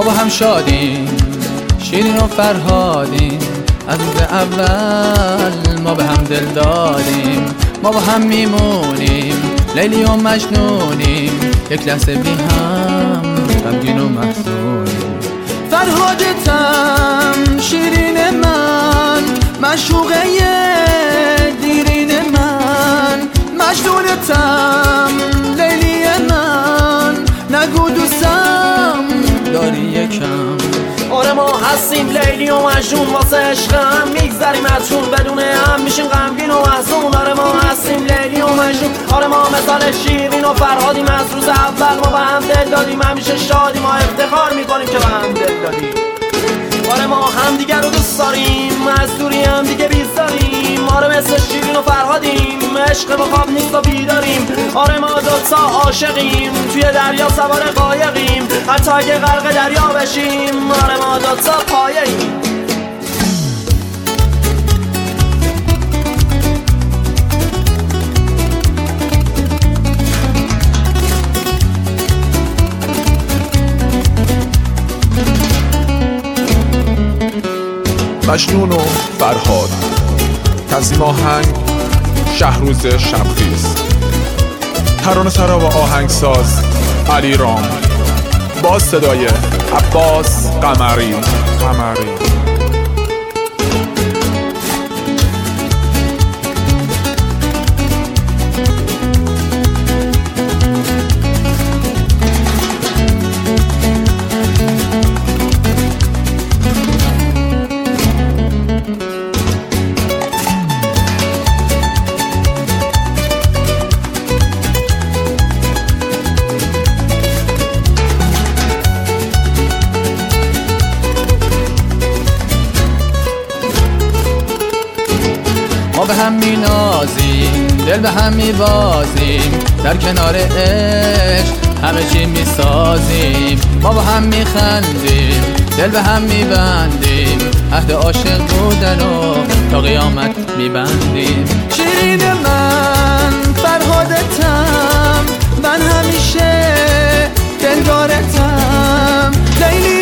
ما با هم شادیم، شیرین و فرهادیم، از روز اول ما به هم دل دادیم. ما با هم میمونیم، لیلی و مجنونیم، یک لحظه بی هم غمگین و محزونیم. فرهادتم شیرین من، معشوقه دیرین من، مجنونتم لیلی من، نگو دوستم داری یکم. آره ما هستیم لیلی و مجنون، واسه عشقم میگذریم از جون، بدون هم میشیم غمگین و محزون. آره ما هستیم لیلی و مجنون، آره ما مثال شیرین و فرهادیم، از روز اول ما به هم دل دادیم، همیشه شادیم، ما افتخار میکنیم که به هم دل دادیم. آره ما هم دیگر رو دوست داریم، از دوری هم دیگه بیزاریم. آره مثل شیرین و فرهادیم، عشق با خواب نیست و بیداریم. آره ما دوتا عاشقیم، توی دریا سوار قایقیم، حتی اگه غرق دریا بشیم. آره ما دوتا پایه‌ایم. مجنون و فرهاد، تنظیم آهنگ شهروز شبخیز، ترانه سرا و آهنگساز علی رام، با صدای عباس قمری. ما به هم مینازیم، دل به هم میبازیم، در کنار عشق همه چی میسازیم. ما با هم میخندیم، دل به هم میبندیم، عهد عاشق بودن و تا قیامت میبندیم. شیرین من، فرهادتم، من همیشه دلدارتم، لیلی